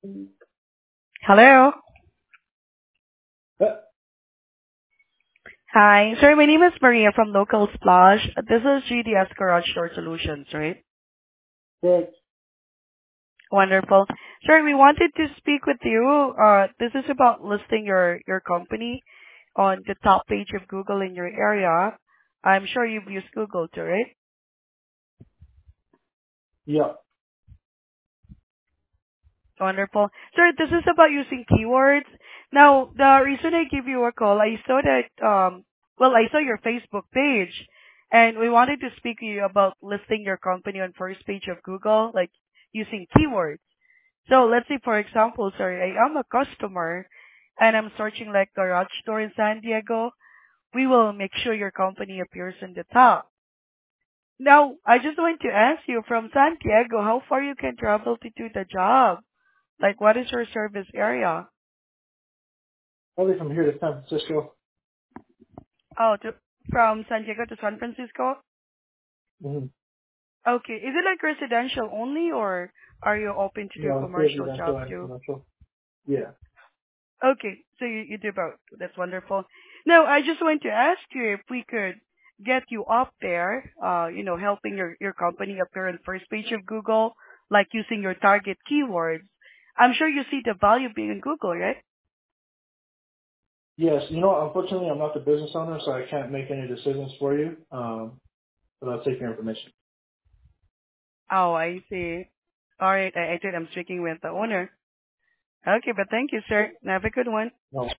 Hello. Uh, Hi. Sir, my name is Maria from Local Splash. This is GDS Garage Door Solutions, right? but Wonderful. Sir, we wanted to speak with you. This is about listing your company on the top page of Google in your area. I'm sure you've used Google too, right? yeah, Wonderful. Sir, this is about using keywords. Now, the reason I give you a call, I saw that, I saw your Facebook page, and we wanted to speak to you about listing your company on first page of Google, like using keywords. So let's say, for example, sir, I am a customer, and I'm searching like garage store in San Diego. We will make sure your company appears in the top. Now, I just want to ask you from San Diego, how far you can travel to do the job? Like, what is your service area? probably from here to San Francisco. Oh, from San Diego to San Francisco? Mm-hmm. Okay. Is it like residential only, or are you open to do No, it's commercial residential jobs and too? commercial. Yeah. Okay. So you do both. That's wonderful. Now, I just want to ask you if we could get you up there, helping your company appear on first page of Google, like using your target keywords. I'm sure you see the value being in Google, right? Yes, you know, unfortunately, I'm not the business owner, so I can't make any decisions for you. But I'll take your information. Oh, I see. All right. I think I'm speaking with the owner. Okay, but thank you, sir. Have a good one. No.